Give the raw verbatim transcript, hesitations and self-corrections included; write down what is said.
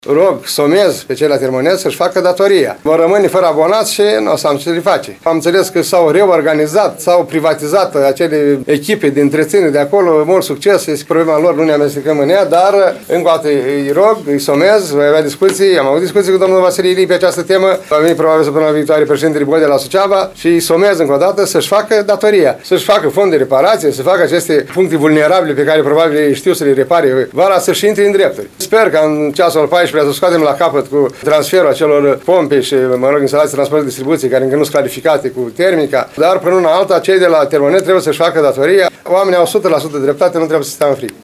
Rog, somez pe cei la Termonet să-și facă datoria. Vor rămâne fără abonați și nu o să am ce le face. Am înțeles că s-au reorganizat, s-au privatizat acele echipe de întreținere de acolo, mult succes, este problema lor, nu ne amestecăm în ea, dar încă o dată îi rog, îi somez, voi avea discuții, am avut discuții cu domnul Vasile Ilii pe această temă, va veni probabil săptămâna viitoare președintele Bode la Suceava și îi somez încă o dată să-și facă datoria, să-și facă fond de reparație, să facă aceste puncte vulnerabile pe care probabil ei știu să le repare vara, să-și intre în drepturi. Sper că în ceasul al paisprezecelea să scoatem la capăt cu transferul acelor pompe și, mă rog, instalații de transport de distribuție care încă nu sunt clarificate cu termica, dar până una alta, cei de la Termonet trebuie să-și facă datoria. Oamenii au o sută la sută dreptate, nu trebuie să stea în fric.